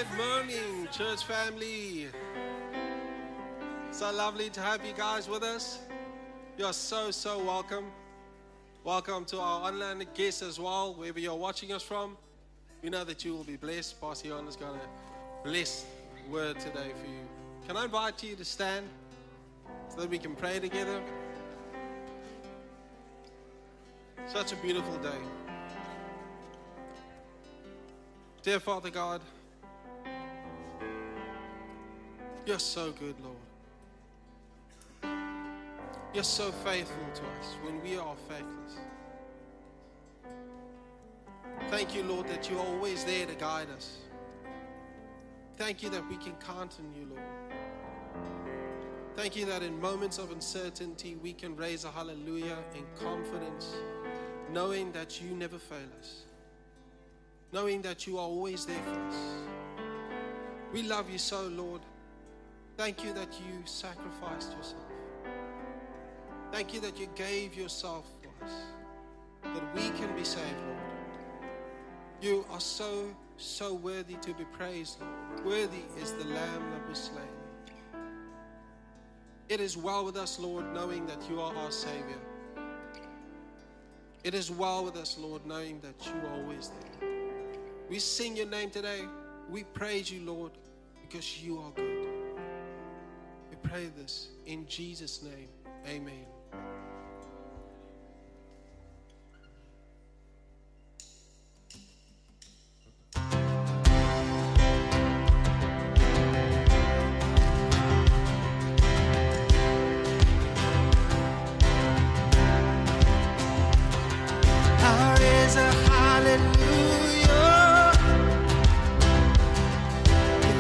Morning, church family. So lovely to have you guys with us. You're so welcome. Welcome to our online guests as well, wherever you're watching us from. We know that you will be blessed. Pastor Jan has got a blessed word today for you. Can I invite you to stand so that we can pray together? Such a beautiful day. Dear Father God, you're so good, Lord. You're so faithful to us when we are faithless. Thank you, Lord, that you're always there to guide us. Thank you that we can count on you, Lord. Thank you that in moments of uncertainty, we can raise a hallelujah in confidence, knowing that you never fail us, knowing that you are always there for us. We love you so, Lord. Thank you that you sacrificed yourself. Thank you that you gave yourself for us, that we can be saved, Lord. You are so worthy to be praised, Lord. Worthy is the Lamb that was slain. It is well with us, Lord, knowing that you are our Savior. It is well with us, Lord, knowing that you are always there. We sing your name today. We praise you, Lord, because you are good. We pray this in Jesus' name. Amen.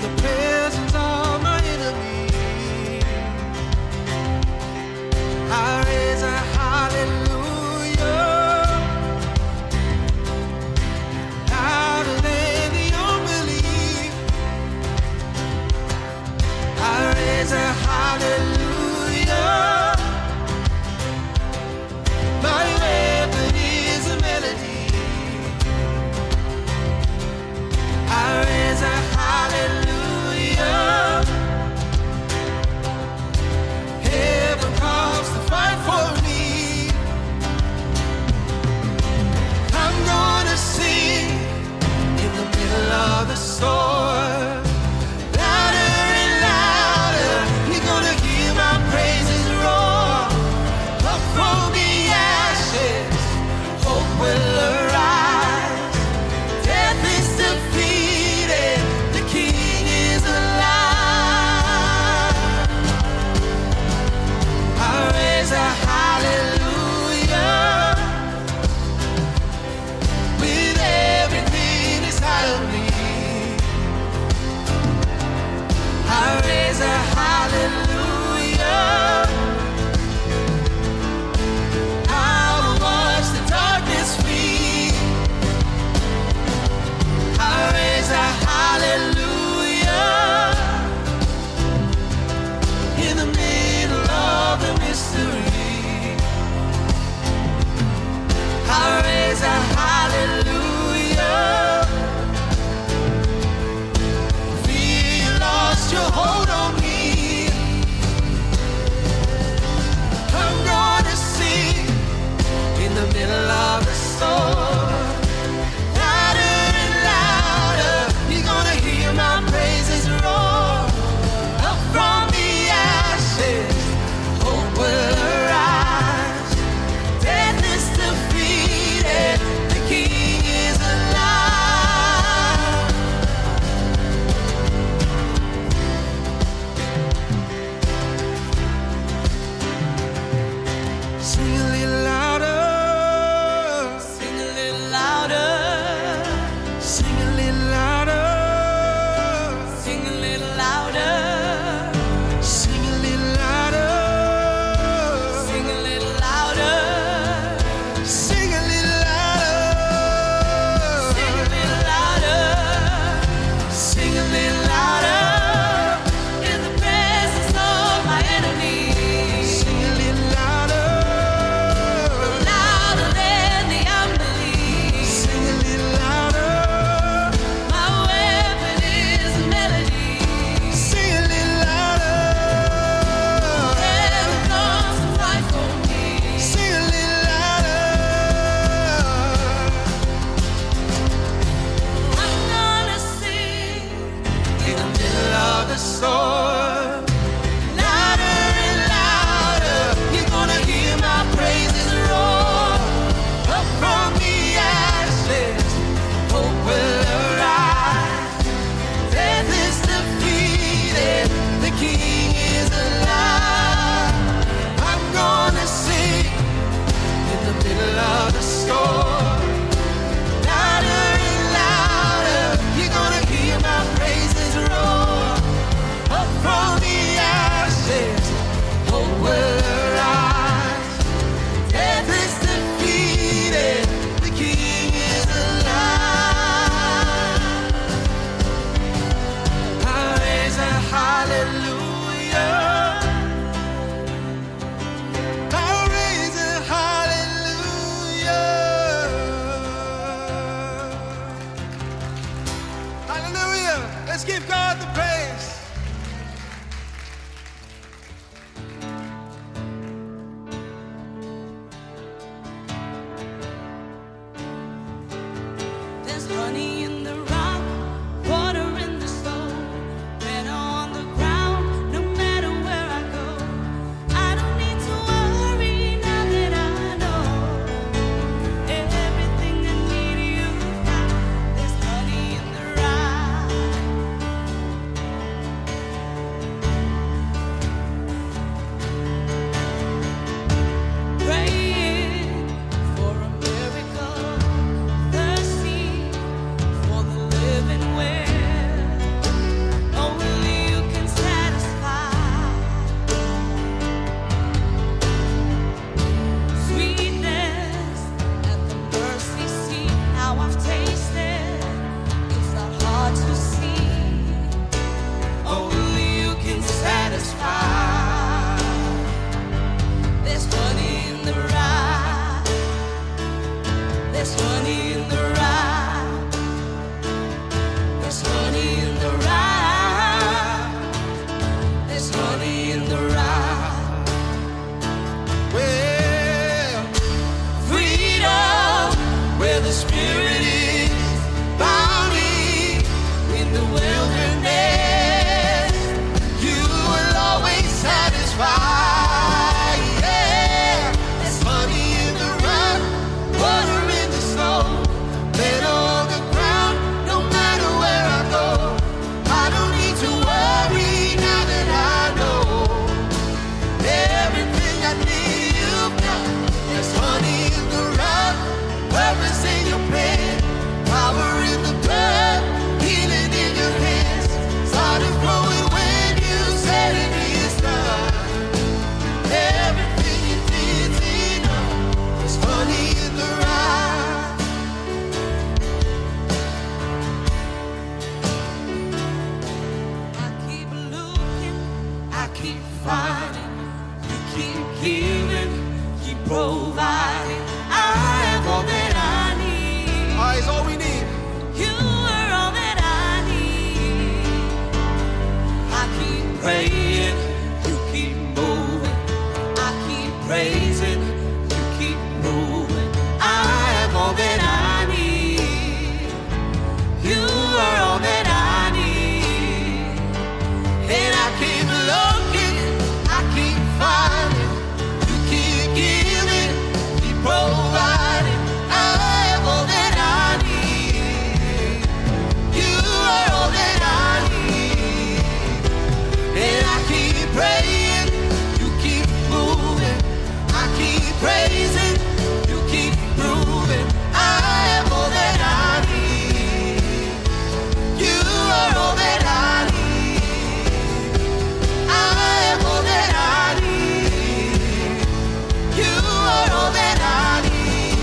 I Hallelujah. Let's give God the praise. There's honey in the rock, water in the soul, better on the ground, no matter where I go. I don't need to worry now that I know everything I need you've got. There's honey in the rock. Praying for a miracle, thirsty for the living where only you can satisfy. Sweetness at the mercy seat, how I've tasted, it's not hard to see. Only you can satisfy. There's honey in the rock. There's honey in the rock. There's honey in the rock. There's honey in the rock. Well, Freedom where the Spirit is. Bounty in the wilderness. you will always satisfy. Yeah. There's honey in the rock, water in the soul, bed on the ground, no matter where I go. I don't need to worry now that I know everything I need you've got. There's honey in the rock, purpose in your plan, power in the blood, healing in your hands. Started flowing when you said it is done. Everything you did's enough. There's honey in the rock. I keep looking, I keep finding, you keep giving, keep providing. I have all that I need. It's all we need. You are all that I need. I keep praying, you keep moving. I keep praising, you keep moving. I have all that I need. You are all that I need. And I keep looking, I keep finding, you keep giving, keep providing. I have all that I need. You are all that I need. And I keep praying, you keep moving. I keep praising, you keep proving. I have all that I need. You are all that I need. I have all that I need. You are all that I need.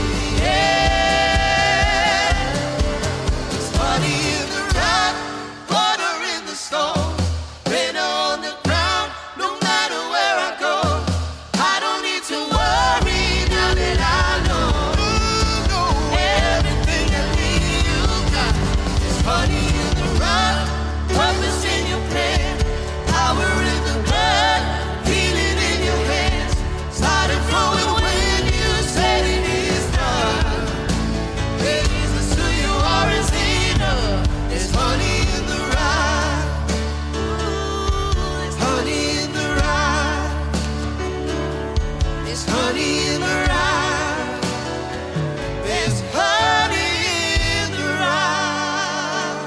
Yeah. There's honey in the rock, water in the stone, rain on the ground, no matter where I go. I don't need to worry now that I know everything I need you've got. There's honey in the rock, purpose in your plan, power in the blood, healing in your hands. Started flowing when you said it is done. Jesus, who you are is enough. There's honey in the rock, honey in the rock. There's honey in the rock. There's honey in the rock.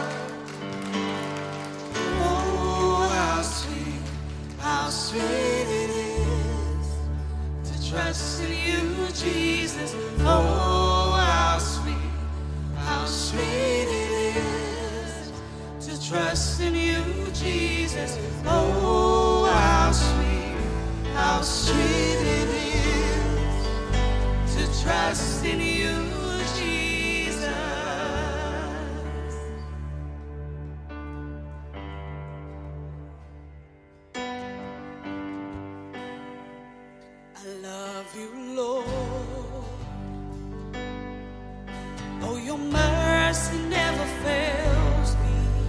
Oh, how sweet it is to trust in you, Jesus. Oh, how sweet it is to trust in you, Jesus. Oh, how sweet it is to trust in you, Jesus. I love you, Lord. Oh, your mercy never fails me.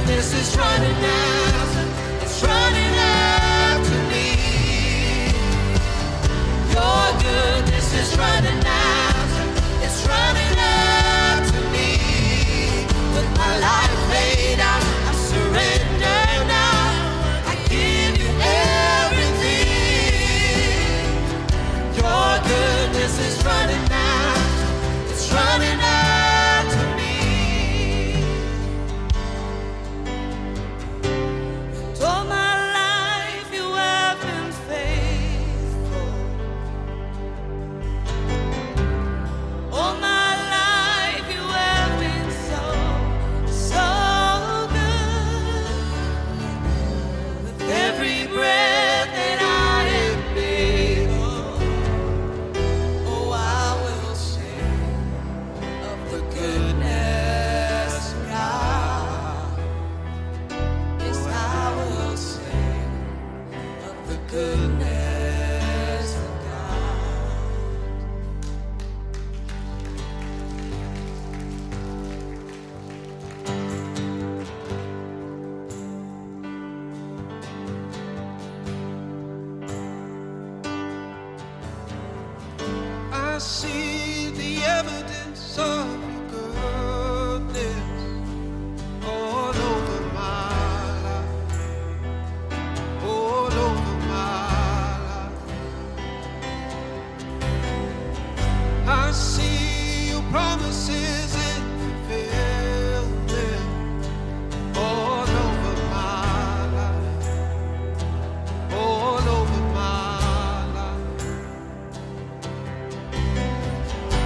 goodness is running after, it's running after me. Your goodness is running after, it's running after me. With my life laid out, I surrender now. I give you everything. Your goodness is running after, it's running after me. And all my life you have been faithful. All my life you have been so, so good. With every breath that I am able, oh, I will sing of the goodness of God. Yes, I will sing of the goodness of God. I see the evidence of your goodness all over my life, all over my life. I see your promises in fulfillment all over my life, all over my life.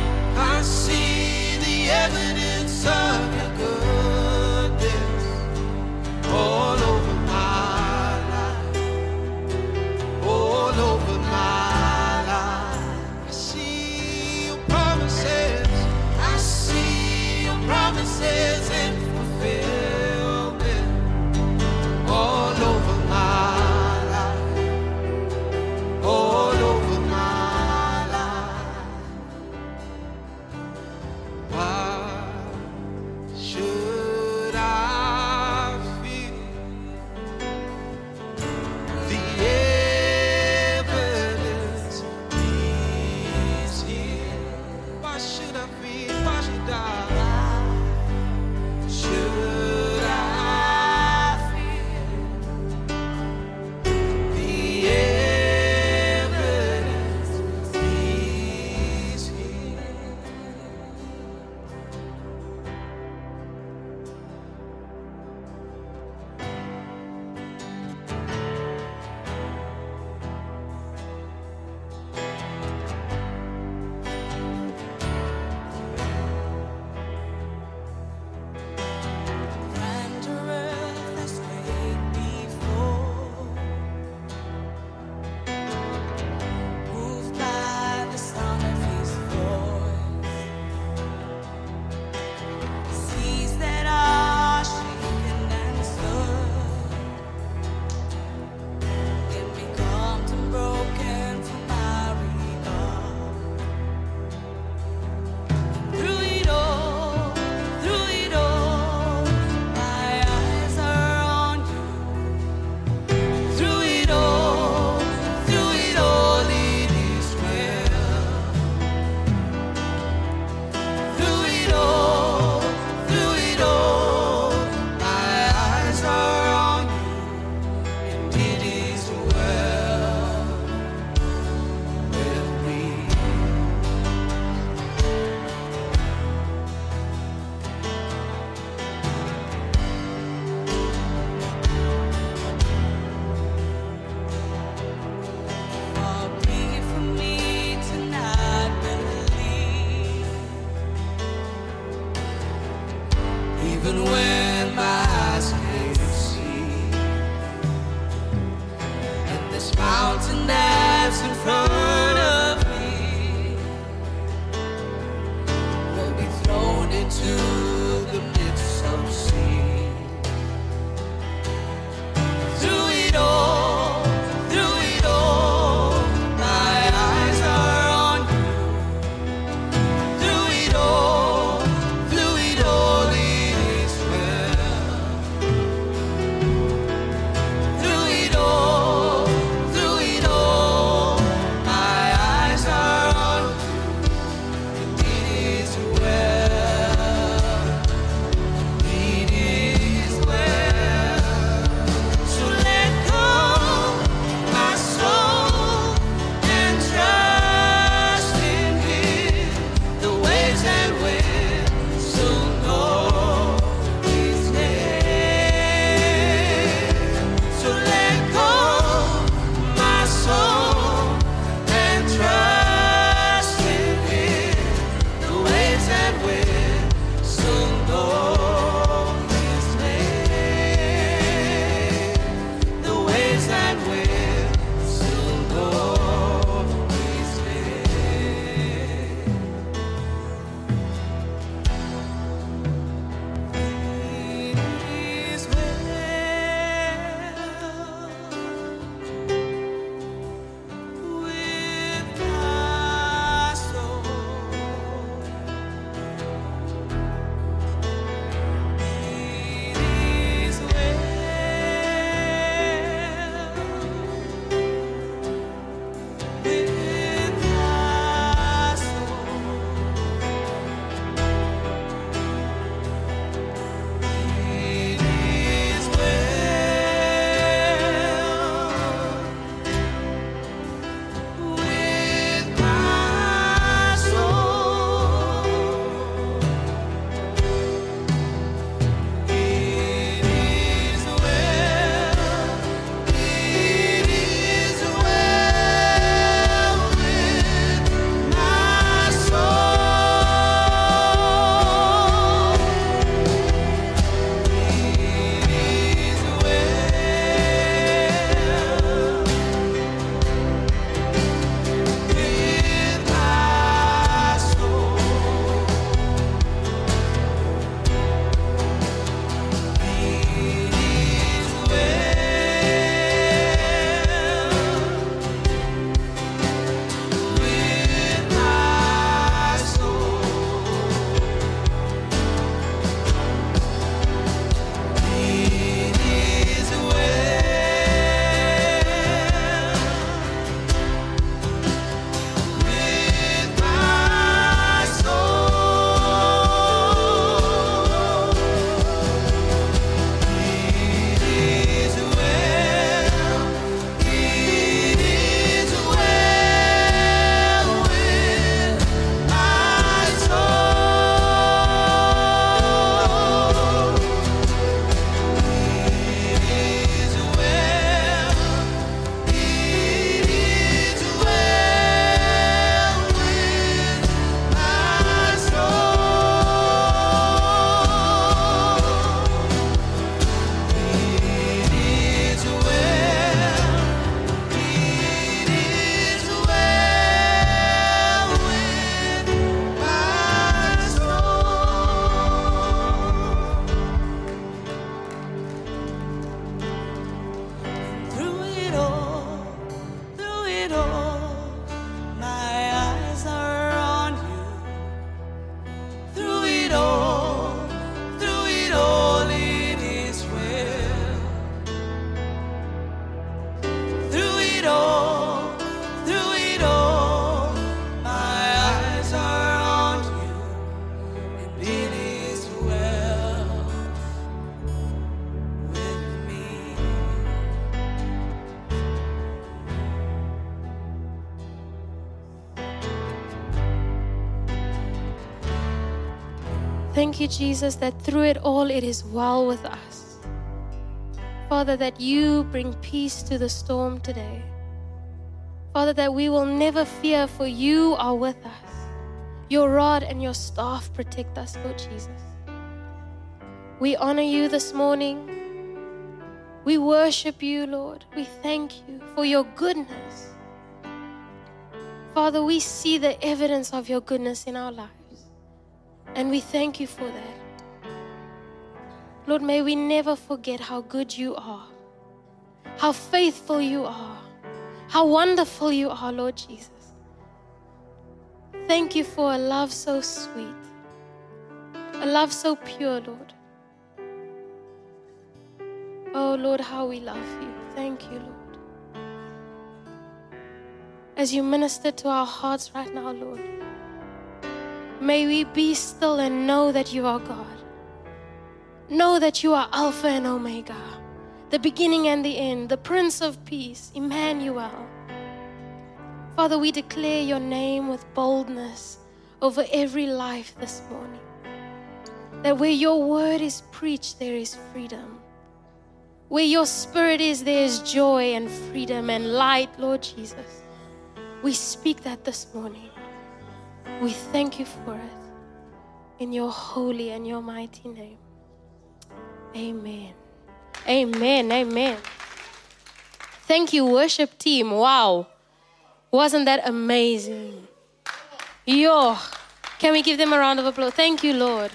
Thank you, Jesus, that through it all, it is well with us. Father, that you bring peace to the storm today. Father, that we will never fear, for you are with us. Your rod and your staff protect us, Lord Jesus. We honor you this morning. We worship you, Lord. We thank you for your goodness. Father, we see the evidence of your goodness in our lives, and we thank you for that. Lord, may we never forget how good you are, how faithful you are, how wonderful you are, Lord Jesus. Thank you for a love so sweet, a love so pure, Lord. Oh, Lord, how we love you. Thank you, Lord. As you minister to our hearts right now, Lord, may we be still and know that you are God. Know that you are Alpha and Omega, the beginning and the end, the Prince of Peace, Emmanuel. Father, we declare your name with boldness over every life this morning. That where your word is preached, there is freedom. Where your spirit is, there is joy and freedom and light, Lord Jesus. We speak that this morning. We thank you for it. In your holy and your mighty name. Amen. Amen. Amen. Thank you, worship team. Wow. Wasn't that amazing? Yo. Can we give them a round of applause? Thank you, Lord.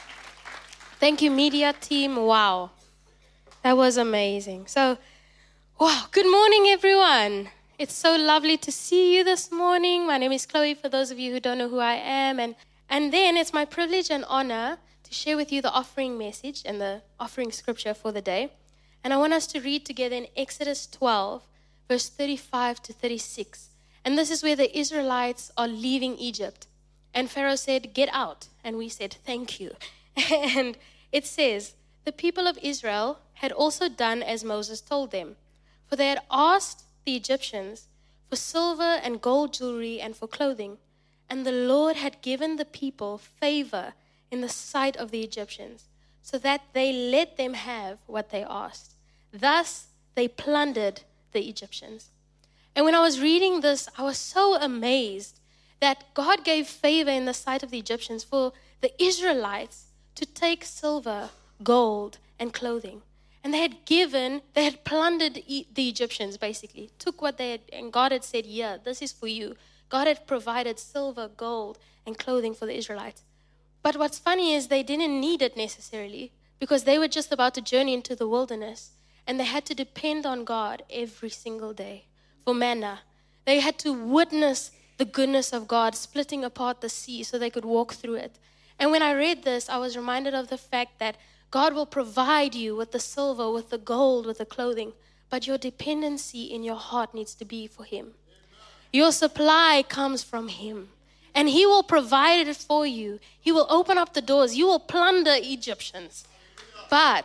Thank you, media team. Wow. That was amazing. So, wow. Good morning, everyone. It's so lovely to see you this morning. My name is Chloe, for those of you who don't know who I am. And then it's my privilege and honor to share with you the offering message and the offering scripture for the day. And I want us to read together in Exodus 12, verse 35 to 36. And this is where the Israelites are leaving Egypt. And Pharaoh said, "Get out." And we said, "Thank you." And it says, the people of Israel had also done as Moses told them. For they had asked the Egyptians for silver and gold jewelry and for clothing. And the Lord had given the people favor in the sight of the Egyptians, so that they let them have what they asked. Thus they plundered the Egyptians. And when I was reading this, I was so amazed that God gave favor in the sight of the Egyptians for the Israelites to take silver, gold, and clothing. And they had plundered the Egyptians, basically. Took what they had, and God had said, "Yeah, this is for you." God had provided silver, gold, and clothing for the Israelites. But what's funny is they didn't need it necessarily, because they were just about to journey into the wilderness, and they had to depend on God every single day for manna. They had to witness the goodness of God splitting apart the sea so they could walk through it. And when I read this, I was reminded of the fact that God will provide you with the silver, with the gold, with the clothing, but your dependency in your heart needs to be for Him. Your supply comes from Him, and He will provide it for you. He will open up the doors. You will plunder Egyptians, but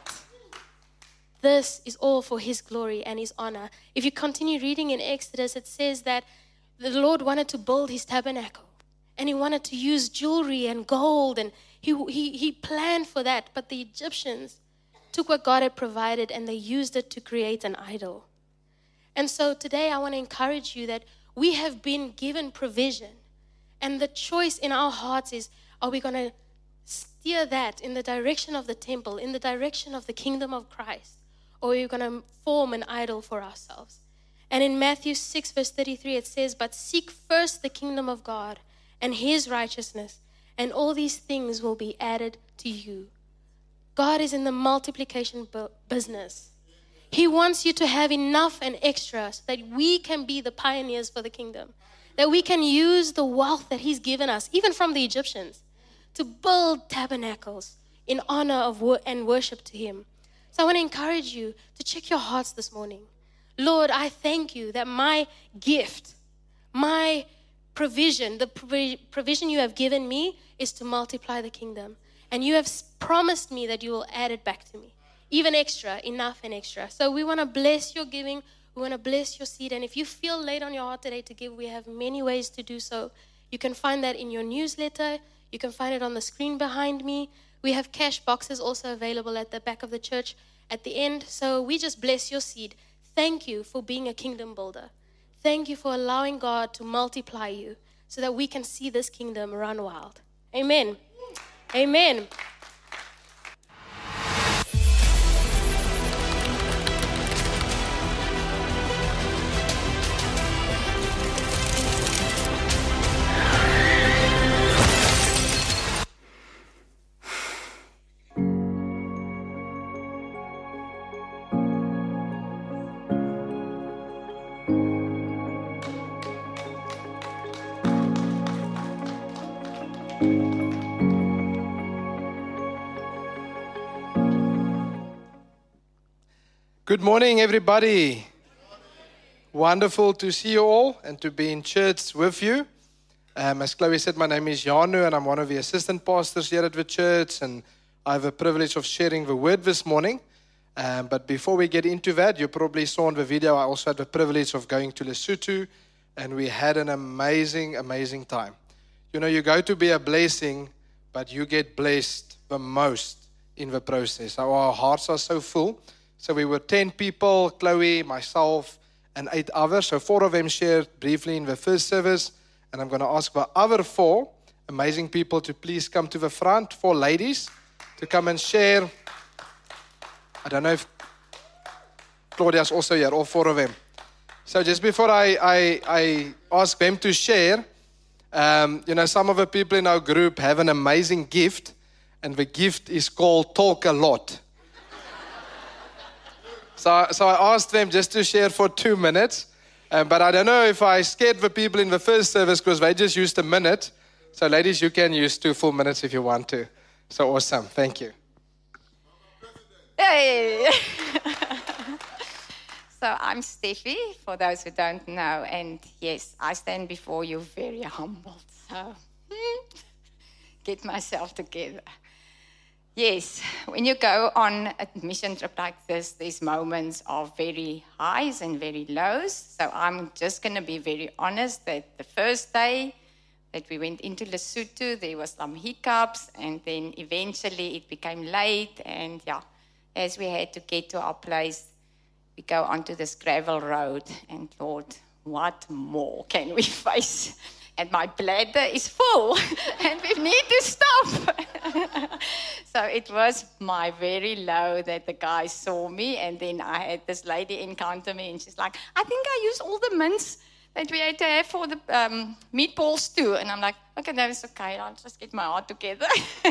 this is all for His glory and His honor. If you continue reading in Exodus, it says that the Lord wanted to build His tabernacle, and He wanted to use jewelry and gold, and He planned for that. But the Egyptians took what God had provided and they used it to create an idol. And so today I want to encourage you that we have been given provision, and the choice in our hearts is, are we going to steer that in the direction of the temple, in the direction of the kingdom of Christ, or are we going to form an idol for ourselves? And in Matthew 6 verse 33 it says, "But seek first the kingdom of God and His righteousness, and all these things will be added to you." God is in the multiplication business. He wants you to have enough and extra so that we can be the pioneers for the kingdom, that we can use the wealth that He's given us, even from the Egyptians, to build tabernacles in honor of and worship to Him. So I want to encourage you to check your hearts this morning. Lord, I thank you that my gift, my provision, the provision you have given me is to multiply the kingdom. And you have promised me that you will add it back to me. Even extra, enough and extra. So we want to bless your giving. We want to bless your seed. And if you feel laid on your heart today to give, we have many ways to do so. You can find that in your newsletter. You can find it on the screen behind me. We have cash boxes also available at the back of the church at the end. So we just bless your seed. Thank you for being a kingdom builder. Thank you for allowing God to multiply you so that we can see this kingdom run wild. Amen. Amen. Good morning, everybody. Wonderful to see you all and to be in church with you. As Chloe said, my name is Janu and I'm one of the assistant pastors here at the church, and I have a privilege of sharing the word this morning. But before we get into that, you probably saw in the video, I also had the privilege of going to Lesotho, and we had an amazing, amazing time. You know, you go to be a blessing, but you get blessed the most in the process. Our hearts are so full. So we were 10 people, Chloe, myself, and 8 others. So 4 of them shared briefly in the first service. And I'm going to ask the other 4 amazing people to please come to the front, 4 ladies, to come and share. I don't know if Claudia's also here, all 4 of them. So just before I ask them to share, you know, some of the people in our group have an amazing gift, and the gift is called Talk a Lot. So I asked them just to share for 2 minutes, but I don't know if I scared the people in the first service because they just used a minute. So ladies, you can use 2 full minutes if you want to. So awesome. Thank you. Hey! So I'm Steffi, for those who don't know, and yes, I stand before you very humbled. So get myself together. Yes, when you go on a mission trip like this, there's moments of very highs and very lows. So I'm just going to be very honest that the first day that we went into Lesotho, there was some hiccups, and then eventually it became late. And yeah, as we had to get to our place, we go onto this gravel road, and Lord, what more can we face? And my bladder is full, and we need to stop. So it was my very low that the guy saw me, and then I had this lady encounter me, and she's like, I think I used all the mints that we had to have for the meatballs too. And I'm like, okay, that is okay. I'll just get my heart together.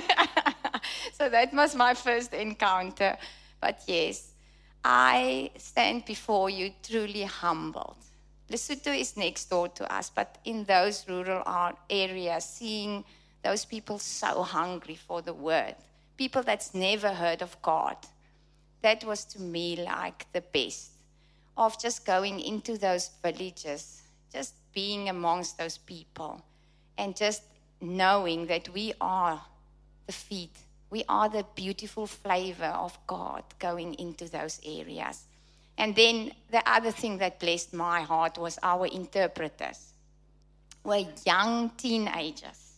So that was my first encounter. But yes, I stand before you truly humbled. Lesotho is next door to us, but in those rural areas, seeing those people so hungry for the word, people that's never heard of God, that was to me like the best of just going into those villages, just being amongst those people, and just knowing that we are the feet, we are the beautiful flavor of God going into those areas. And then the other thing that blessed my heart was our interpreters were young teenagers,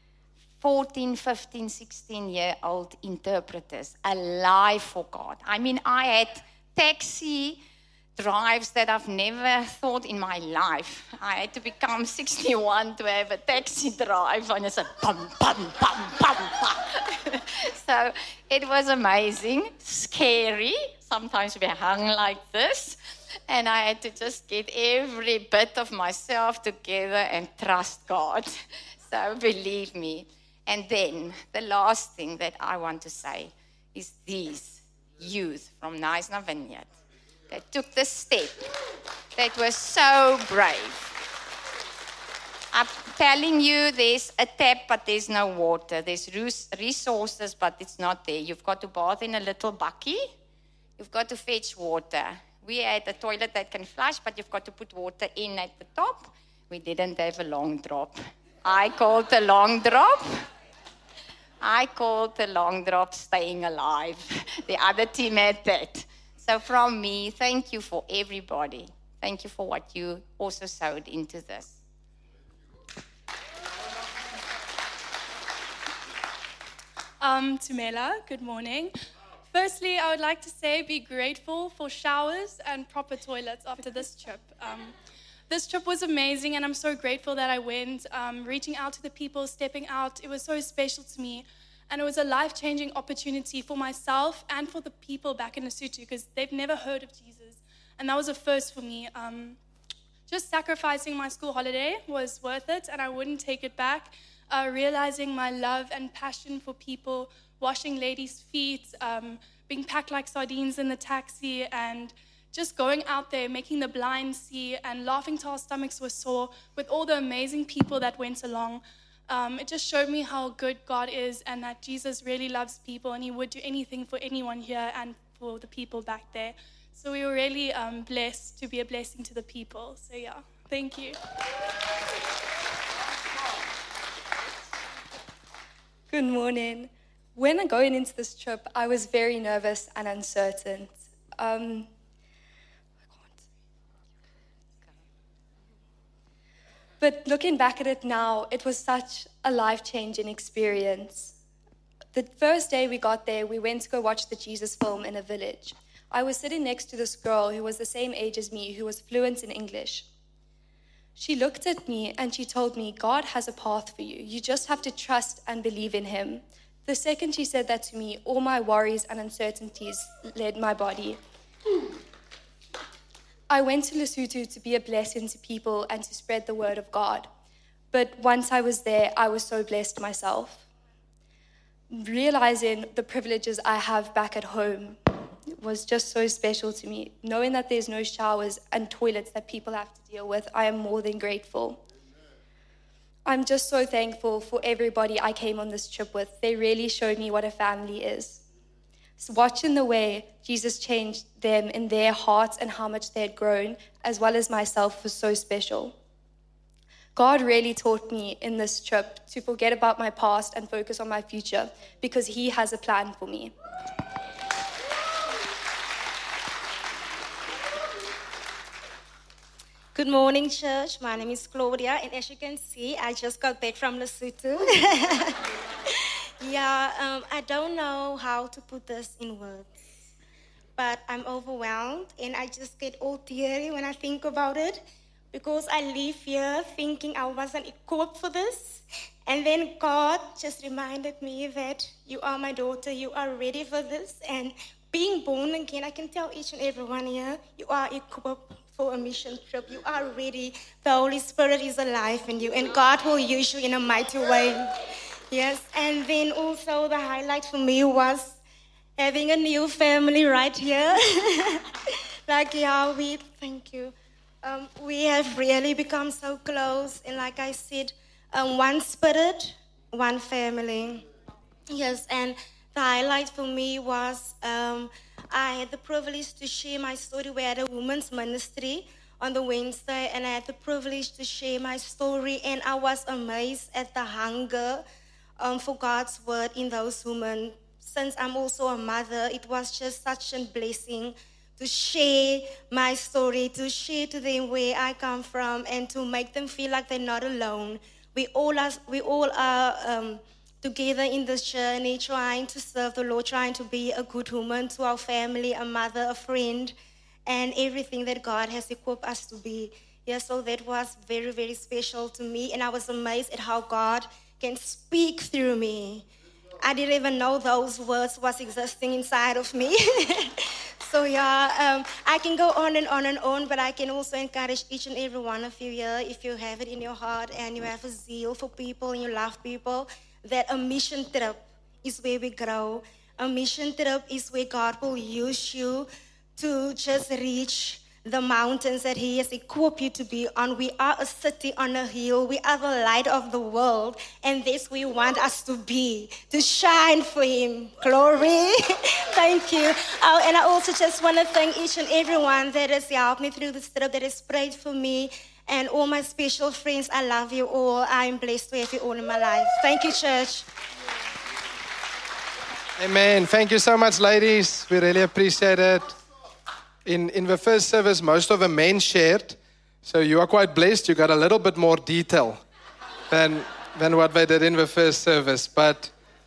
14, 15, 16-year-old interpreters, alive for God. I mean, I had taxi drives that I've never thought in my life. I had to become 61 to have a taxi drive, and it's a bum, bum, bum, bum, bum. So it was amazing, scary. Sometimes we hung like this, and I had to just get every bit of myself together and trust God. So believe me. And then the last thing that I want to say is these youth from Knysna Vineyard that took the step, that were so brave. I'm telling you, there's a tap, but there's no water. There's resources, but it's not there. You've got to bath in a little bucky. You've got to fetch water. We had a toilet that can flush, but you've got to put water in at the top. We didn't have a long drop. I called the long drop. I called the long drop staying alive. The other team had that. So from me, thank you for everybody. Thank you for what you also sowed into this. Tumela, good morning. Firstly, I would like to say be grateful for showers and proper toilets after this trip. This trip was amazing, and I'm so grateful that I went. Reaching out to the people, stepping out, it was so special to me. And it was a life-changing opportunity for myself and for the people back in Lesotho, because they've never heard of Jesus. And that was a first for me. Just sacrificing my school holiday was worth it, and I wouldn't take it back. Realizing my love and passion for people, washing ladies' feet, being packed like sardines in the taxi, and just going out there, making the blind see, and laughing till our stomachs were sore with all the amazing people that went along. It just showed me how good God is, and that Jesus really loves people, and he would do anything for anyone here and for the people back there. So we were really blessed to be a blessing to the people. So yeah, thank you. Good morning. When going into this trip, I was very nervous and uncertain. But looking back at it now, it was such a life-changing experience. The first day we got there, we went to go watch the Jesus film in a village. I was sitting next to this girl who was the same age as me, who was fluent in English. She looked at me and she told me, God has a path for you. You just have to trust and believe in him. The second she said that to me, all my worries and uncertainties led my body. I went to Lesotho to be a blessing to people and to spread the word of God. But once I was there, I was so blessed myself. Realizing the privileges I have back at home was just so special to me. Knowing that there's no showers and toilets that people have to deal with, I am more than grateful. I'm just so thankful for everybody I came on this trip with. They really showed me what a family is. So watching the way Jesus changed them in their hearts and how much they had grown, as well as myself, was so special. God really taught me in this trip to forget about my past and focus on my future, because he has a plan for me. Good morning, church. My name is Claudia, and as you can see, I just got back from Lesotho. I don't know how to put this in words, but I'm overwhelmed, and I just get all teary when I think about it, because I leave here thinking I wasn't equipped for this, and then God just reminded me that you are my daughter, you are ready for this, and being born again, I can tell each and everyone here, you are equipped for a mission trip. You are ready. The Holy Spirit is alive in you, and God will use you in a mighty way. Yes, and then also the highlight for me was having a new family right here. Thank you. We have really become so close, and like I said, one spirit, one family. Yes, and the highlight for me was I had the privilege to share my story. We had a women's ministry on the Wednesday, and I had the privilege to share my story, and I was amazed at the hunger for God's word in those women. Since I'm also a mother, it was just such a blessing to share my story, to share to them where I come from, and to make them feel like they're not alone. We all are together in this journey, trying to serve the Lord, trying to be a good woman to our family, a mother, a friend, and everything that God has equipped us to be. Yeah, so that was very, very special to me, and I was amazed at how God can speak through me. I didn't even know those words was existing inside of me. So I can go on and on and on, but I can also encourage each and every one of you here, if you have it in your heart and you have a zeal for people and you love people, that a mission trip is where we grow. A mission trip is where God will use you to just reach the mountains that he has equipped you to be on. We are a city on a hill. We are the light of the world. And this we want us to be, to shine for him. Glory. Thank you. And I also just want to thank each and everyone that has helped me through this trip, that has prayed for me. And all my special friends, I love you all. I'm blessed to have you all in my life. Thank you, church. Amen. Thank you so much, ladies. We really appreciate it. In the first service, most of the men shared. So you are quite blessed. You got a little bit more detail than what they did in the first service. But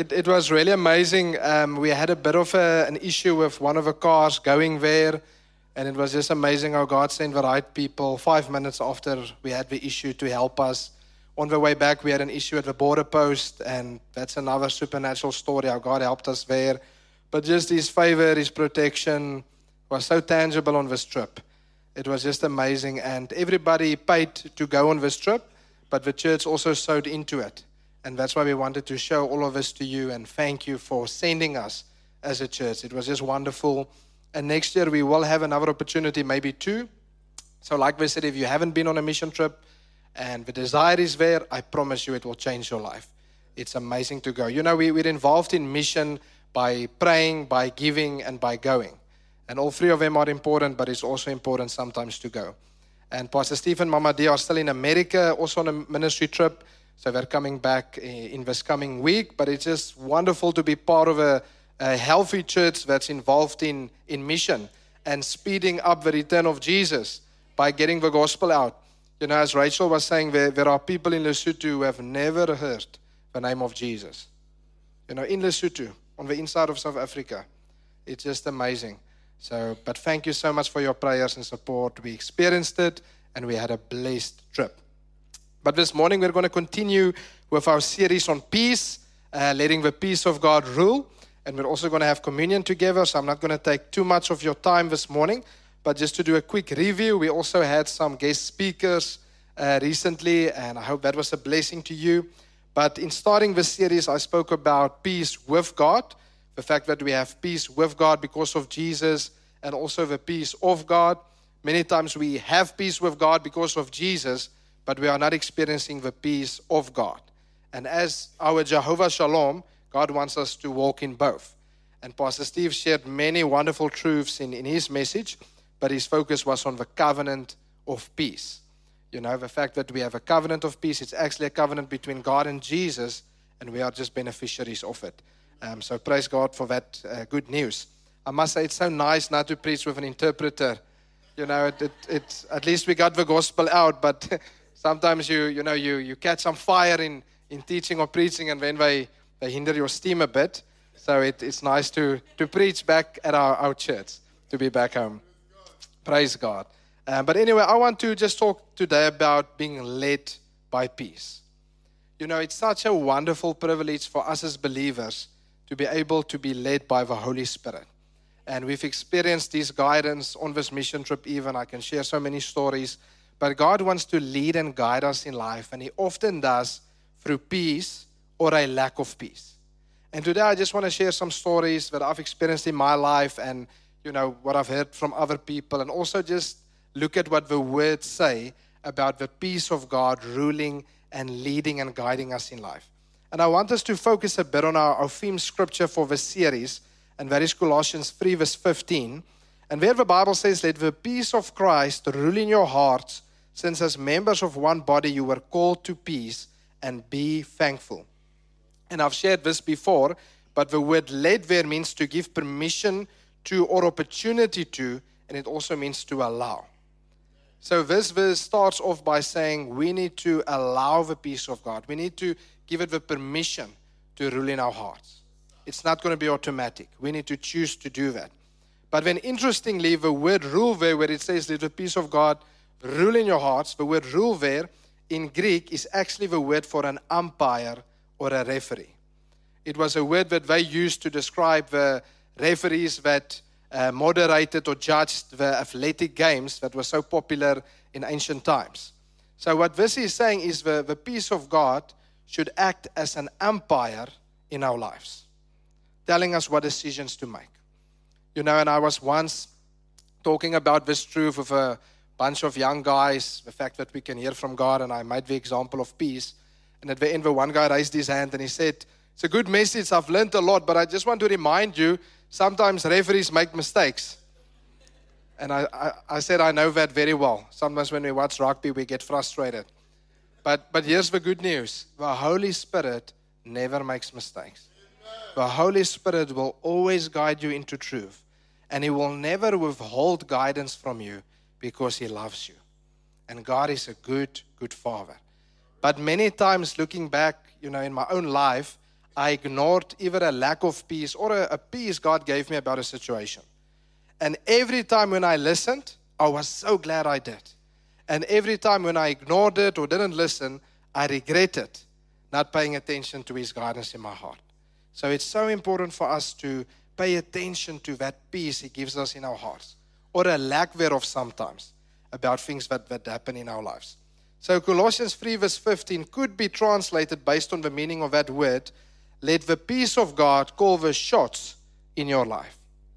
It was really amazing. We had a bit of an issue with one of the cars going there, and it was just amazing how God sent the right people 5 minutes after we had the issue to help us. On the way back, we had an issue at the border post, and that's another supernatural story, how God helped us there. But just His favor, His protection was so tangible on this trip. It was just amazing, and everybody paid to go on this trip, but the church also sowed into it. And that's why we wanted to show all of this to you and thank you for sending us as a church. It was just wonderful. And next year we will have another opportunity, maybe 2. So like we said, if you haven't been on a mission trip and the desire is there, I promise you it will change your life. It's amazing to go. You know, we're involved in mission by praying, by giving, and by going. And all 3 of them are important, but it's also important sometimes to go. And Pastor Steve and Mama D are still in America, also on a ministry trip. So they're coming back in this coming week. But it's just wonderful to be part of a healthy church that's involved in mission and speeding up the return of Jesus by getting the gospel out. You know, as Rachel was saying, there are people in Lesotho who have never heard the name of Jesus. You know, in Lesotho, on the inside of South Africa. It's just amazing. So, but thank you so much for your prayers and support. We experienced it, and we had a blessed trip. But this morning, we're going to continue with our series on peace, letting the peace of God rule. And we're also going to have communion together, so I'm not going to take too much of your time this morning. But just to do a quick review, we also had some guest speakers recently, and I hope that was a blessing to you. But in starting this series, I spoke about peace with God, the fact that we have peace with God because of Jesus, and also the peace of God. Many times we have peace with God because of Jesus, but we are not experiencing the peace of God. And as our Jehovah Shalom, God wants us to walk in both. And Pastor Steve shared many wonderful truths in his message, but his focus was on the covenant of peace. You know, the fact that we have a covenant of peace, it's actually a covenant between God and Jesus, and we are just beneficiaries of it. So praise God for that good news. I must say it's so nice not to preach with an interpreter. You know, it's at least we got the gospel out, but sometimes you catch some fire in teaching or preaching, and then they hinder your steam a bit. So it's nice to preach back at our church, to be back home. Praise God. But anyway, I want to just talk today about being led by peace. You know, it's such a wonderful privilege for us as believers to be able to be led by the Holy Spirit. And we've experienced this guidance on this mission trip even. I can share so many stories. But God wants to lead and guide us in life, and He often does through peace or a lack of peace. And today I just want to share some stories that I've experienced in my life and, you know, what I've heard from other people, and also just look at what the words say about the peace of God ruling and leading and guiding us in life. And I want us to focus a bit on our theme scripture for this series, and that is Colossians 3 verse 15. And there the Bible says, "Let the peace of Christ rule in your hearts, since as members of one body you were called to peace, and be thankful." And I've shared this before, but the word led there means to give permission to or opportunity to, and it also means to allow. So this verse starts off by saying we need to allow the peace of God. We need to give it the permission to rule in our hearts. It's not going to be automatic. We need to choose to do that. But then interestingly, the word rule there, where it says let the peace of God rule in your hearts, the word rule there in Greek is actually the word for an umpire or a referee. It was a word that they used to describe the referees that moderated or judged the athletic games that were so popular in ancient times. So what this is saying is the peace of God should act as an umpire in our lives, telling us what decisions to make. You know, and I was once talking about this truth with a bunch of young guys, the fact that we can hear from God, and I made the example of peace. And at the end, the one guy raised his hand and he said, "It's a good message, I've learned a lot, but I just want to remind you, sometimes referees make mistakes." And I said, I know that very well. Sometimes when we watch rugby, we get frustrated. But here's the good news. The Holy Spirit never makes mistakes. The Holy Spirit will always guide you into truth. And He will never withhold guidance from you because He loves you. And God is a good, good Father. But many times looking back, you know, in my own life, I ignored either a lack of peace or a peace God gave me about a situation. And every time when I listened, I was so glad I did. And every time when I ignored it or didn't listen, I regretted not paying attention to His guidance in my heart. So it's so important for us to pay attention to that peace He gives us in our hearts, or a lack thereof sometimes, about things that happen in our lives. So Colossians 3 verse 15 could be translated based on the meaning of that word, let the peace of God call the shots in your life.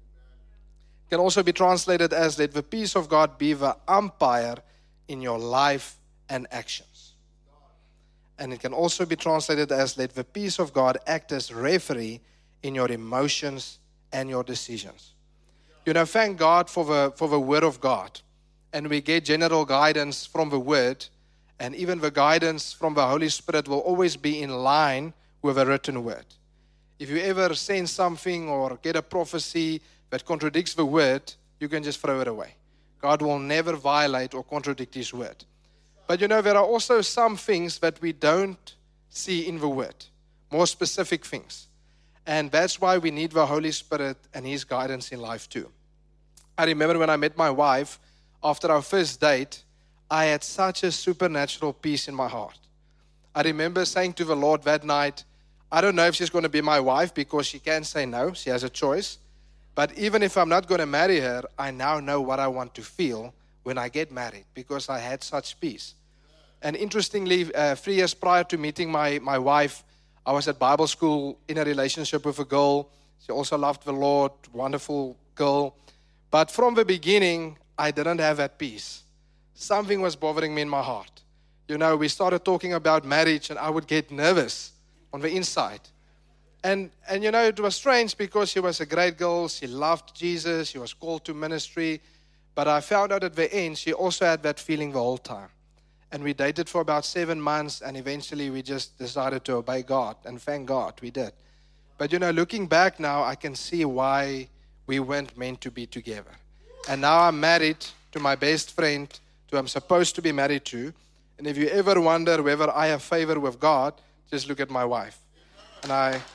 It can also be translated as, let the peace of God be the umpire in your life and actions. And it can also be translated as, let the peace of God act as referee in your emotions and your decisions. You know, thank God for the Word of God. And we get general guidance from the Word. And even the guidance from the Holy Spirit will always be in line with a written Word. If you ever sense something or get a prophecy that contradicts the Word, you can just throw it away. God will never violate or contradict His Word. But you know, there are also some things that we don't see in the Word, more specific things. And that's why we need the Holy Spirit and His guidance in life too. I remember when I met my wife, after our first date, I had such a supernatural peace in my heart. I remember saying to the Lord that night, I don't know if she's going to be my wife because she can say no, she has a choice. But even if I'm not going to marry her, I now know what I want to feel when I get married because I had such peace. And interestingly, 3 years prior to meeting my wife, I was at Bible school in a relationship with a girl. She also loved the Lord, wonderful girl. But from the beginning, I didn't have that peace. Something was bothering me in my heart. You know, we started talking about marriage and I would get nervous on the inside. And you know, it was strange because she was a great girl. She loved Jesus. She was called to ministry. But I found out at the end, she also had that feeling the whole time. And we dated for about 7 months. And eventually we just decided to obey God. And thank God we did. But you know, looking back now, I can see why we weren't meant to be together. And now I'm married to my best friend, who I'm supposed to be married to. And if you ever wonder whether I have favor with God, just look at my wife. And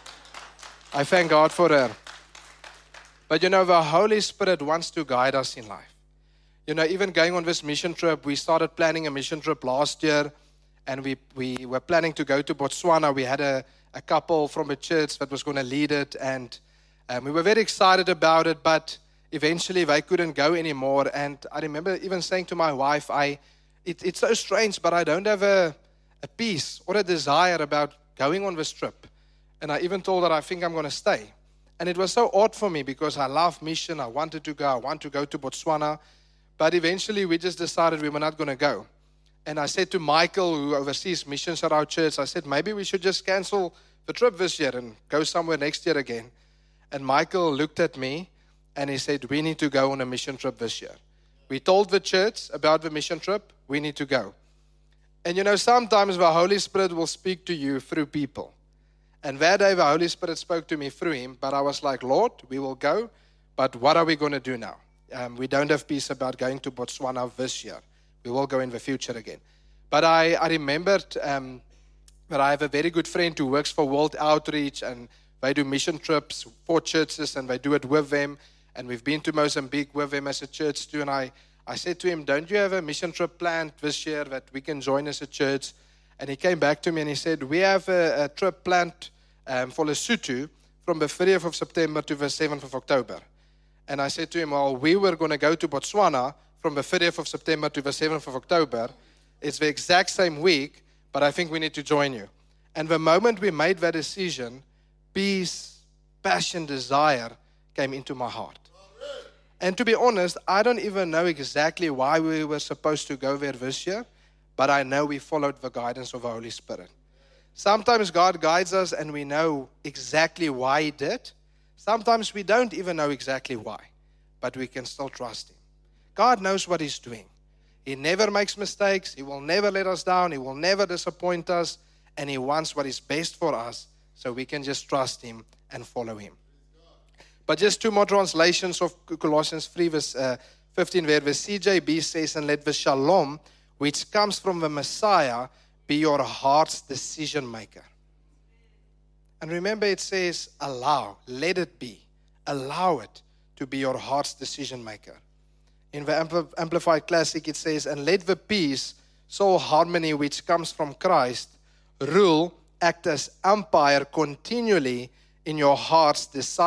I thank God for her. But you know, the Holy Spirit wants to guide us in life. You know, even going on this mission trip, we started planning a mission trip last year. And we were planning to go to Botswana. We had a couple from a church that was going to lead it. And we were very excited about it. But eventually they couldn't go anymore. And I remember even saying to my wife, it's so strange, but I don't have a peace or a desire about going on this trip. And I even told her I think I'm going to stay. And it was so odd for me because I love mission. I wanted to go. I want to go to Botswana. But eventually we just decided we were not going to go. And I said to Michael, who oversees missions at our church, I said, maybe we should just cancel the trip this year and go somewhere next year again. And Michael looked at me and he said, we need to go on a mission trip this year. We told the church about the mission trip. We need to go. And you know, sometimes the Holy Spirit will speak to you through people. And that day the Holy Spirit spoke to me through him. But I was like, Lord, we will go. But what are we going to do now? We don't have peace about going to Botswana this year. We will go in the future again. But I remembered that I have a very good friend who works for World Outreach. And they do mission trips for churches. And they do it with them. And we've been to Mozambique with them as a church too. And I said to him, don't you have a mission trip planned this year that we can join as a church? And he came back to me and he said, we have a trip planned for Lesotho from the 30th of September to the 7th of October. And I said to him, well, we were going to go to Botswana from the 30th of September to the 7th of October. It's the exact same week, but I think we need to join you. And the moment we made that decision, peace, passion, desire came into my heart. And to be honest, I don't even know exactly why we were supposed to go there this year, but I know we followed the guidance of the Holy Spirit. Sometimes God guides us and we know exactly why He did. Sometimes we don't even know exactly why, but we can still trust Him. God knows what He's doing. He never makes mistakes. He will never let us down. He will never disappoint us. And He wants what is best for us, so we can just trust Him and follow Him. But just 2 more translations of Colossians 3 verse 15, where the CJB says, and let the shalom, which comes from the Messiah, be your heart's decision maker. And remember, it says, allow, let it be. Allow it to be your heart's decision maker. In the Amplified Classic, it says, and let the peace, soul harmony which comes from Christ, rule, act as umpire continually in your hearts,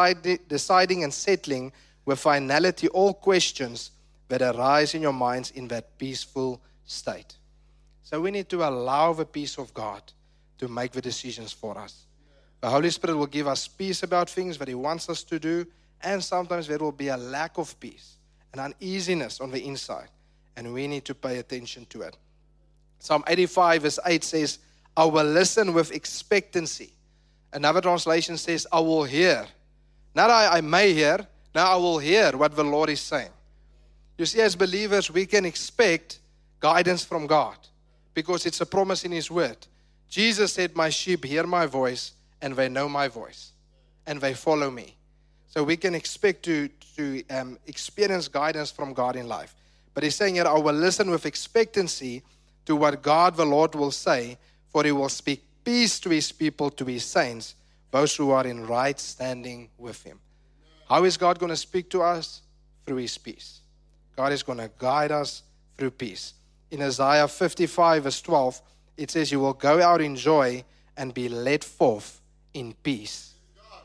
deciding and settling with finality all questions that arise in your minds in that peaceful state. So we need to allow the peace of God to make the decisions for us. The Holy Spirit will give us peace about things that He wants us to do, and sometimes there will be a lack of peace, an uneasiness on the inside, and we need to pay attention to it. Psalm 85 verse 8 says, I will listen with expectancy. Another translation says, I will hear. Not I may hear, now I will hear what the Lord is saying. You see, as believers, we can expect guidance from God because it's a promise in His word. Jesus said, my sheep hear my voice, and they know my voice, and they follow me. So we can expect to experience guidance from God in life. But He's saying here, I will listen with expectancy to what God the Lord will say, for He will speak peace to His people, to His saints, those who are in right standing with Him. How is God going to speak to us? Through His peace. God is going to guide us through peace. In Isaiah 55 verse 12, it says, you will go out in joy and be led forth in peace.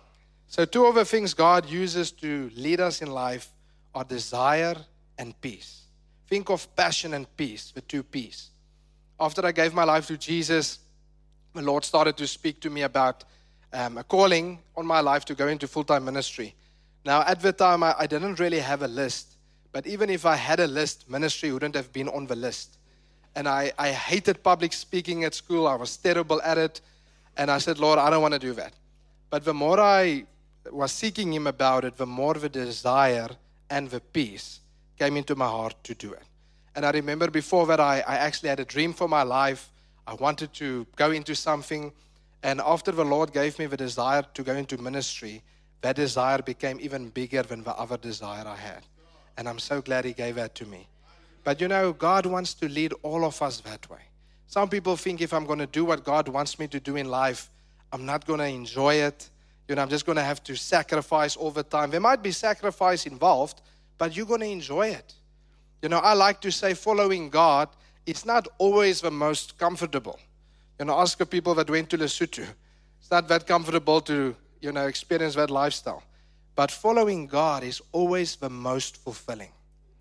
So two of the things God uses to lead us in life are desire and peace. Think of passion and peace, the two P's. After I gave my life to Jesus, the Lord started to speak to me about a calling on my life to go into full-time ministry. Now, at the time, I didn't really have a list. But even if I had a list, ministry wouldn't have been on the list. And I hated public speaking at school. I was terrible at it. And I said, Lord, I don't want to do that. But the more I was seeking Him about it, the more the desire and the peace came into my heart to do it. And I remember before that, I actually had a dream for my life. I wanted to go into something. And after the Lord gave me the desire to go into ministry, that desire became even bigger than the other desire I had. And I'm so glad He gave that to me. But you know, God wants to lead all of us that way. Some people think if I'm going to do what God wants me to do in life, I'm not going to enjoy it. You know, I'm just going to have to sacrifice all the time. There might be sacrifice involved, but you're going to enjoy it. You know, I like to say following God, it's not always the most comfortable. You know, ask the people that went to Lesotho. It's not that comfortable to, you know, experience that lifestyle. But following God is always the most fulfilling.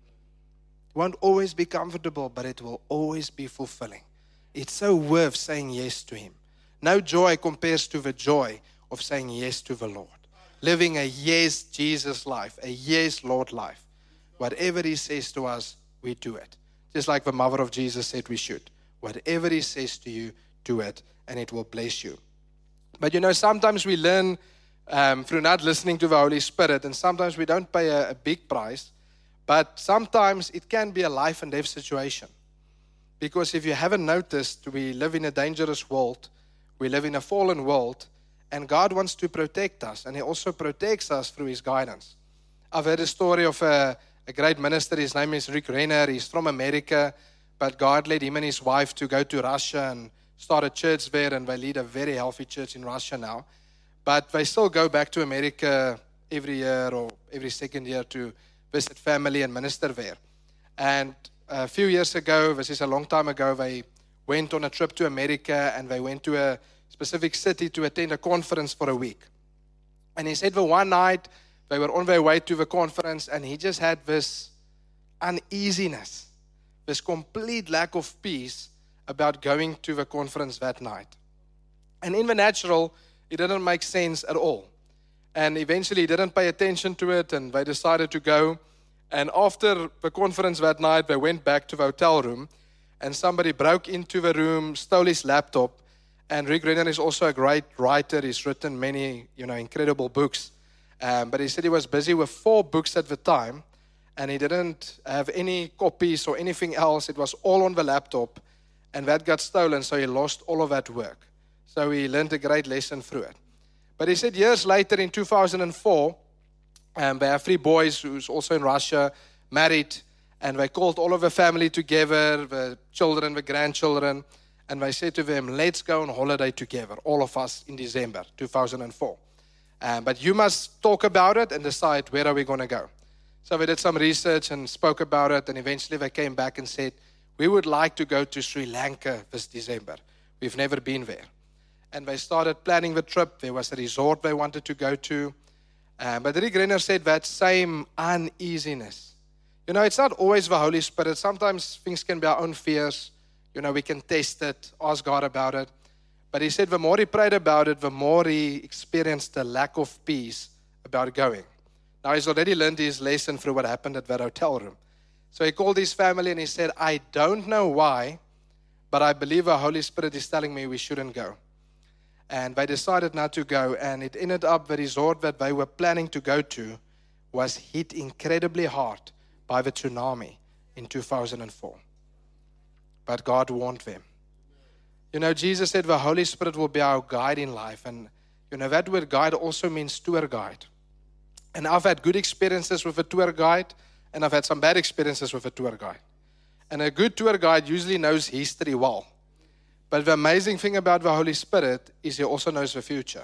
It won't always be comfortable, but it will always be fulfilling. It's so worth saying yes to Him. No joy compares to the joy of saying yes to the Lord. Living a yes Jesus life, a yes Lord life. Whatever He says to us, we do it. Just like the mother of Jesus said we should. Whatever He says to you, do it, and it will bless you. But you know, sometimes we learn through not listening to the Holy Spirit, and sometimes we don't pay a big price, but sometimes it can be a life and death situation. Because if you haven't noticed, we live in a dangerous world, we live in a fallen world, and God wants to protect us, and He also protects us through His guidance. I've heard a story of a great minister. His name is Rick Renner. He's from America, but God led him and his wife to go to Russia and start a church there, and they lead a very healthy church in Russia now. But they still go back to America every year or every second year to visit family and minister there. And a few years ago, this is a long time ago, they went on a trip to America, and they went to a specific city to attend a conference for a week. And he said that one night, they were on their way to the conference, and he just had this uneasiness, this complete lack of peace about going to the conference that night. And in the natural, it didn't make sense at all. And eventually he didn't pay attention to it, and they decided to go. And after the conference that night, they went back to the hotel room, and somebody broke into the room, stole his laptop. And Rick Renner is also a great writer. He's written many, incredible books. But he said he was busy with 4 books at the time, and he didn't have any copies or anything else. It was all on the laptop, and that got stolen, so he lost all of that work. So he learned a great lesson through it. But he said years later, in 2004, they have 3 boys who's also in Russia, married, and they called all of the family together, the children, the grandchildren, And they said to them, let's go on holiday together, all of us in December 2004. But you must talk about it and decide where are we going to go. So we did some research and spoke about it, and eventually they came back and said, we would like to go to Sri Lanka this December. We've never been there. And they started planning the trip. There was a resort they wanted to go to. But Rick Renner said that same uneasiness. You know, it's not always the Holy Spirit. Sometimes things can be our own fears. You know, we can test it, ask God about it. But he said the more he prayed about it, the more he experienced the lack of peace about going. Now, he's already learned his lesson through what happened at that hotel room. So he called his family and he said, I don't know why, but I believe the Holy Spirit is telling me we shouldn't go. And they decided not to go, and it ended up the resort that they were planning to go to was hit incredibly hard by the tsunami in 2004. But God warned them. You know, Jesus said the Holy Spirit will be our guide in life. And, you know, that word guide also means tour guide. And I've had good experiences with a tour guide, and I've had some bad experiences with a tour guide. And a good tour guide usually knows history well. But the amazing thing about the Holy Spirit is he also knows the future.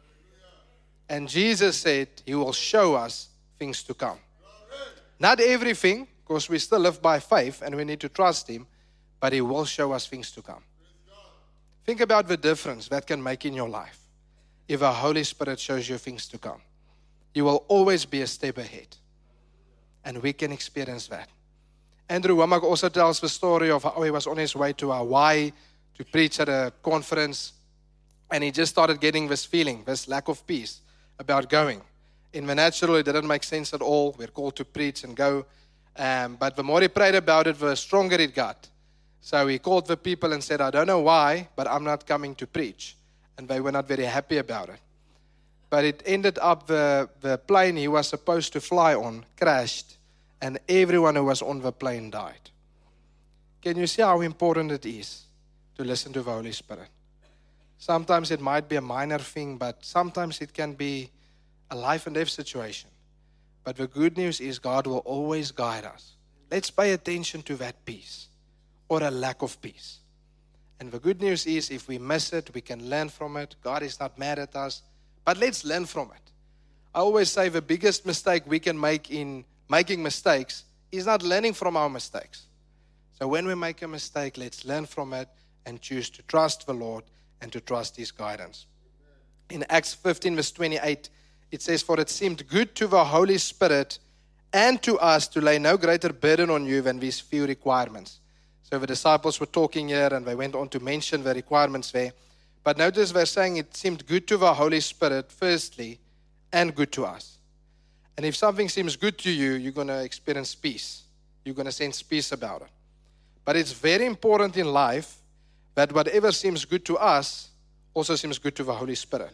And Jesus said he will show us things to come. Not everything, because we still live by faith and we need to trust him, but he will show us things to come. Think about the difference that can make in your life if the Holy Spirit shows you things to come. You will always be a step ahead. And we can experience that. Andrew Womack also tells the story of how he was on his way to Hawaii to preach at a conference. And he just started getting this feeling, this lack of peace about going. In the natural, it didn't make sense at all. We're called to preach and go. But the more he prayed about it, the stronger it got. So he called the people and said, I don't know why, but I'm not coming to preach. And they were not very happy about it. But it ended up the plane he was supposed to fly on crashed, and everyone who was on the plane died. Can you see how important it is to listen to the Holy Spirit? Sometimes it might be a minor thing, but sometimes it can be a life and death situation. But the good news is God will always guide us. Let's pay attention to that peace or a lack of peace. And the good news is if we miss it, we can learn from it. God is not mad at us, but let's learn from it. I always say the biggest mistake we can make in making mistakes is not learning from our mistakes. So when we make a mistake, let's learn from it and choose to trust the Lord and to trust his guidance. In Acts 15 verse 28, it says, for it seemed good to the Holy Spirit and to us to lay no greater burden on you than these few requirements. So the disciples were talking here and they went on to mention the requirements there. But notice they're saying it seemed good to the Holy Spirit firstly and good to us. And if something seems good to you, you're going to experience peace. You're going to sense peace about it. But it's very important in life that whatever seems good to us also seems good to the Holy Spirit.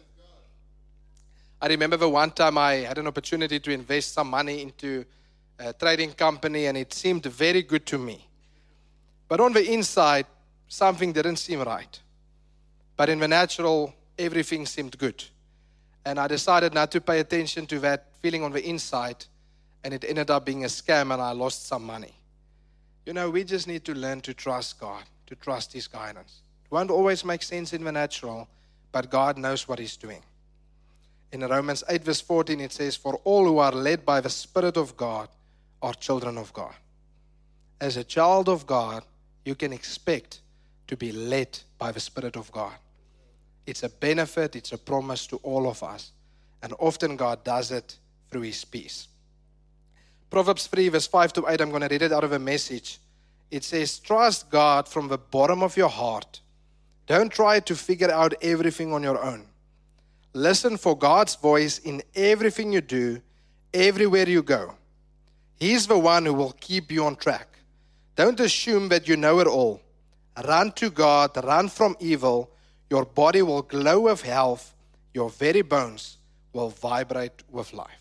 I remember the one time I had an opportunity to invest some money into a trading company, and it seemed very good to me. But on the inside, something didn't seem right. But in the natural, everything seemed good. And I decided not to pay attention to that feeling on the inside, and it ended up being a scam, and I lost some money. You know, we just need to learn to trust God, to trust his guidance. It won't always make sense in the natural, but God knows what he's doing. In Romans 8 verse 14, it says, for all who are led by the Spirit of God are children of God. As a child of God, you can expect to be led by the Spirit of God. It's a benefit, it's a promise to all of us. And often God does it through his peace. Proverbs 3 verse 5 to 8, I'm going to read it out of a Message. It says, trust God from the bottom of your heart. Don't try to figure out everything on your own. Listen for God's voice in everything you do, everywhere you go. He's the one who will keep you on track. Don't assume that you know it all. Run to God, run from evil. Your body will glow with health. Your very bones will vibrate with life.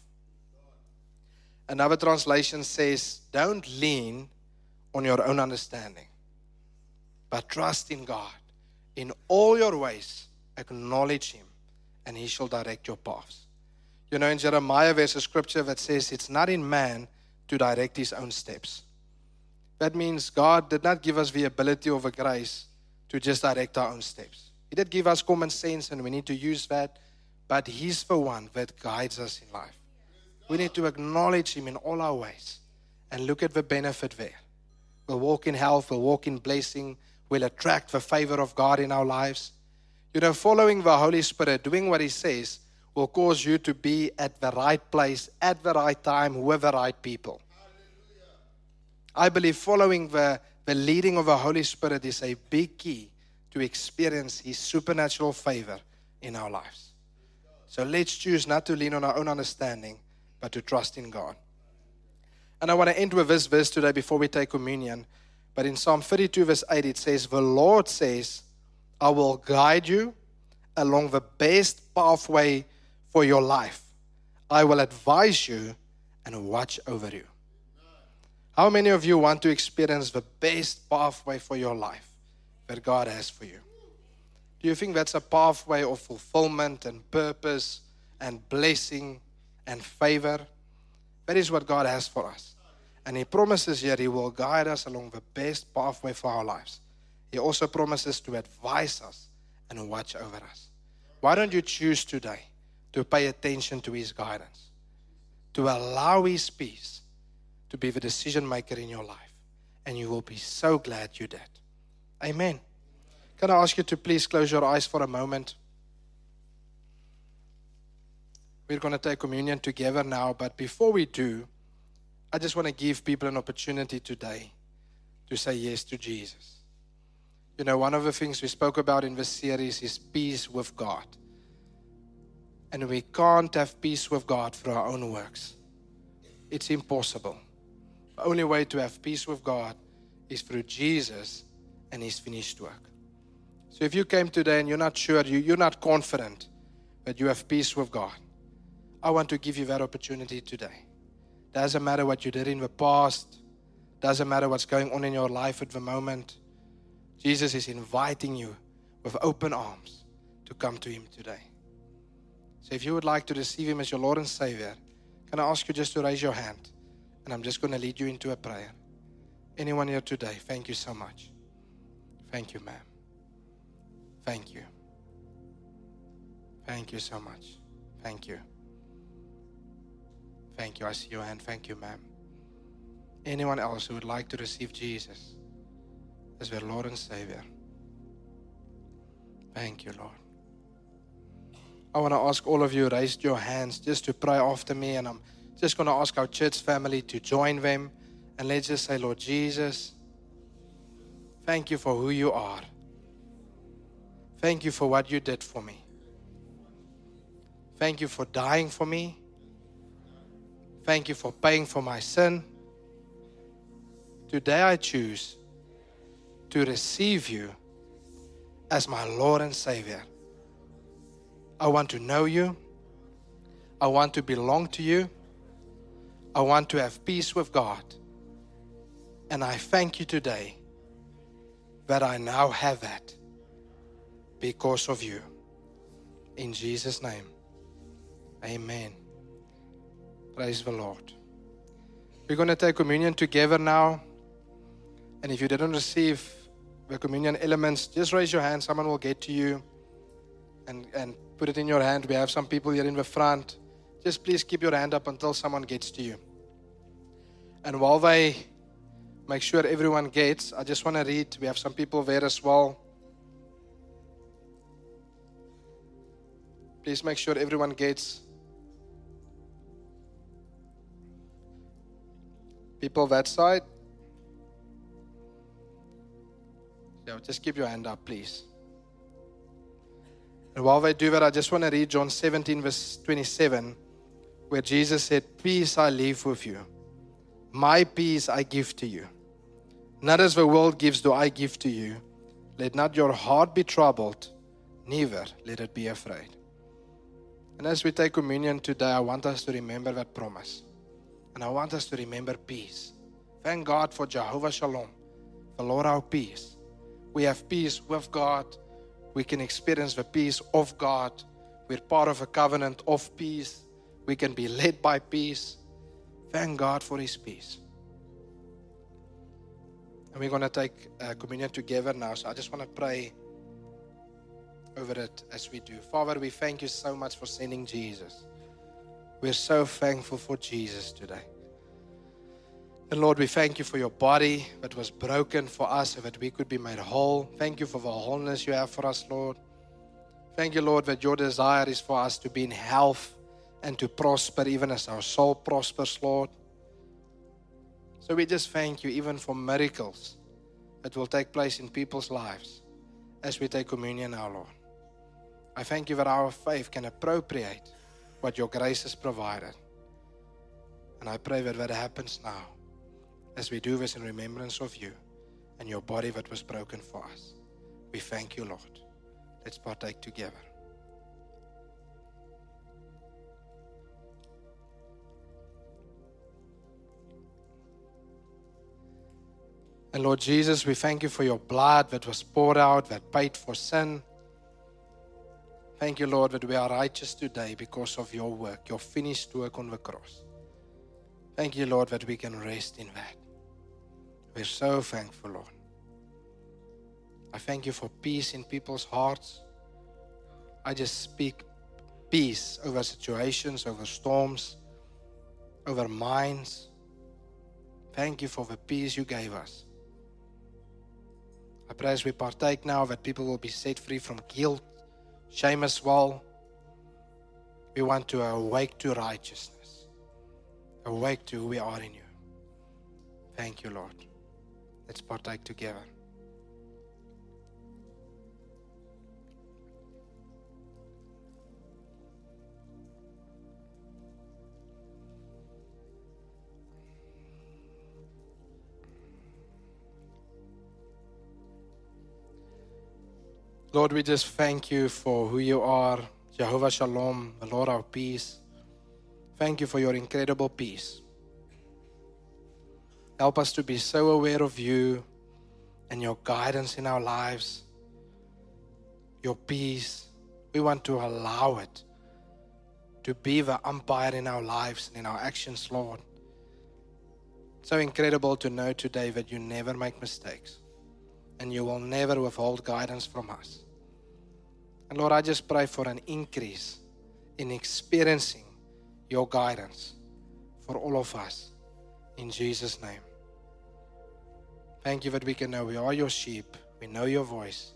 Another translation says, don't lean on your own understanding, but trust in God. In all your ways, acknowledge him, and he shall direct your paths. You know, in Jeremiah, there's a scripture that says it's not in man to direct his own steps. That means God did not give us the ability or the grace to just direct our own steps. He did give us common sense and we need to use that, but He's the one that guides us in life. We need to acknowledge Him in all our ways and look at the benefit there. We'll walk in health, we'll walk in blessing, we'll attract the favor of God in our lives. You know, following the Holy Spirit, doing what He says, will cause you to be at the right place, at the right time, with the right people. I believe following the leading of the Holy Spirit is a big key to experience His supernatural favor in our lives. So let's choose not to lean on our own understanding, but to trust in God. And I want to end with this verse today before we take communion. But in Psalm 32 verse 8 it says, the Lord says, I will guide you along the best pathway for your life. I will advise you and watch over you. How many of you want to experience the best pathway for your life that God has for you? Do you think that's a pathway of fulfillment and purpose and blessing and favor? That is what God has for us. And He promises here He will guide us along the best pathway for our lives. He also promises to advise us and watch over us. Why don't you choose today to pay attention to His guidance, to allow His peace to be the decision maker in your life, and you will be so glad you did. Amen. Can I ask you to please close your eyes for a moment? We're going to take communion together now, but before we do, I just want to give people an opportunity today to say yes to Jesus. You know, one of the things we spoke about in this series is peace with God. And we can't have peace with God through our own works. It's impossible. The only way to have peace with God is through Jesus and His finished work. So if you came today and you're not sure, you're not confident that you have peace with God, I want to give you that opportunity today. Doesn't matter what you did in the past. Doesn't matter what's going on in your life at the moment. Jesus is inviting you with open arms to come to Him today. So if you would like to receive Him as your Lord and Savior, can I ask you just to raise your hand? And I'm just going to lead you into a prayer. Anyone here today, thank you so much. Thank you, ma'am. Thank you. Thank you so much. Thank you. Thank you. I see your hand. Thank you, ma'am. Anyone else who would like to receive Jesus as their Lord and Savior? Thank you, Lord. I want to ask all of you, raise your hands just to pray after me, and I'm just going to ask our church family to join them, and let's just say, Lord Jesus, thank you for who you are. Thank you for what you did for me. Thank you for dying for me. Thank you for paying for my sin. Today I choose to receive you as my Lord and Savior. I want to know you. I want to belong to you. I want to have peace with God. And I thank you today that I now have that because of you. In Jesus' name, amen. Praise the Lord. We're going to take communion together now. And if you didn't receive the communion elements, just raise your hand. Someone will get to you and put it in your hand. We have some people here in the front. Just please keep your hand up until someone gets to you. And while they make sure everyone gets, I just want to read. We have some people there as well. Please make sure everyone gets. People that side. Yeah, just keep your hand up, please. And while they do that, I just want to read John 17, verse 27, where Jesus said, peace I leave with you. My peace I give to you. Not as the world gives do I give to you. Let not your heart be troubled, neither let it be afraid. And as we take communion today, I want us to remember that promise. And I want us to remember peace. Thank God for Jehovah Shalom, the Lord our peace. We have peace with God. We can experience the peace of God. We're part of a covenant of peace. We can be led by peace. Thank God for His peace. And we're going to take communion together now. So I just want to pray over it as we do. Father, we thank you so much for sending Jesus. We're so thankful for Jesus today. And Lord, we thank you for your body that was broken for us so that we could be made whole. Thank you for the wholeness you have for us, Lord. Thank you, Lord, that your desire is for us to be in health and to prosper even as our soul prospers, Lord. So we just thank you even for miracles that will take place in people's lives as we take communion now, Lord. I thank you that our faith can appropriate what your grace has provided. And I pray that that happens now as we do this in remembrance of you and your body that was broken for us. We thank you, Lord. Let's partake together. And Lord Jesus, we thank you for your blood that was poured out, that paid for sin. Thank you, Lord, that we are righteous today because of your work, your finished work on the cross. Thank you, Lord, that we can rest in that. We're so thankful, Lord. I thank you for peace in people's hearts. I just speak peace over situations, over storms, over minds. Thank you for the peace you gave us. I pray as we partake now that people will be set free from guilt, shame as well. We want to awake to righteousness, awake to who we are in you. Thank you, Lord. Let's partake together. Lord, we just thank you for who you are, Jehovah Shalom, the Lord our peace. Thank you for your incredible peace. Help us to be so aware of you and your guidance in our lives, your peace. We want to allow it to be the umpire in our lives and in our actions, Lord. So incredible to know today that you never make mistakes and you will never withhold guidance from us. And Lord, I just pray for an increase in experiencing your guidance for all of us. In Jesus' name. Thank you that we can know we are your sheep. We know your voice.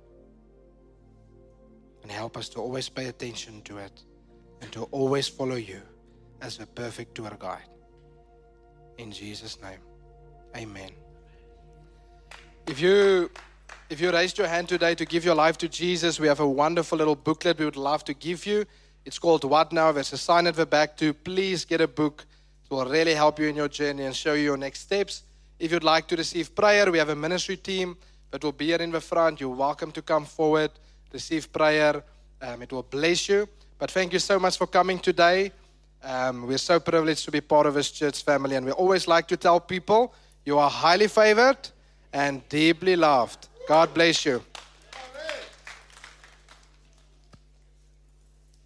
And help us to always pay attention to it and to always follow you as a perfect tour guide. In Jesus' name. Amen. If you raised your hand today to give your life to Jesus, we have a wonderful little booklet we would love to give you. It's called What Now? There's a sign at the back too. Please get a book. It will really help you in your journey and show you your next steps. If you'd like to receive prayer, we have a ministry team that will be here in the front. You're welcome to come forward, receive prayer. It will bless you. But thank you so much for coming today. We're so privileged to be part of this church family. And we always like to tell people, you are highly favored and deeply loved. God bless you.